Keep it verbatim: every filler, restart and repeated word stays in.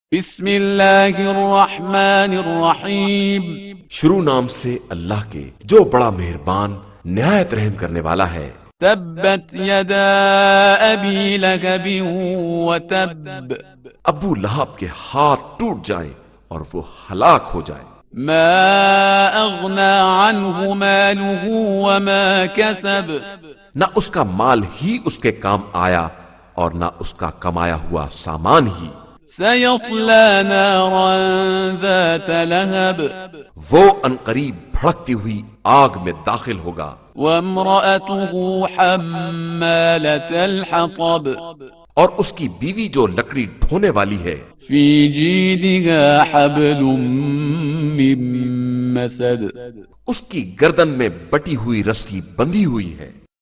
बिस्मिल्लाहिर्रहमानिर्रहीम। शुरू नाम से अल्लाह के जो बड़ा मेहरबान निहायत रहम करने वाला है। तब्बत यदा अबी लहबिन व तब। अबू लहब के हाथ टूट जाएं और वो हलाक हो जाए। मा अगना अन्हु मालुहु व मा कसब। न उसका माल ही उसके काम आया और न उसका कमाया हुआ सामान ही। सयस्ला नारन ज़ात लहब। वो अनकरीब भड़कती हुई आग में दाखिल होगा। वम्रअतुहु हम्मालतल हतब। और उसकी बीवी जो लकड़ी ढोने वाली है। फी जीदिहा हब्लुम मिन मसद। उसकी गर्दन में बटी हुई रस्सी बंधी हुई है।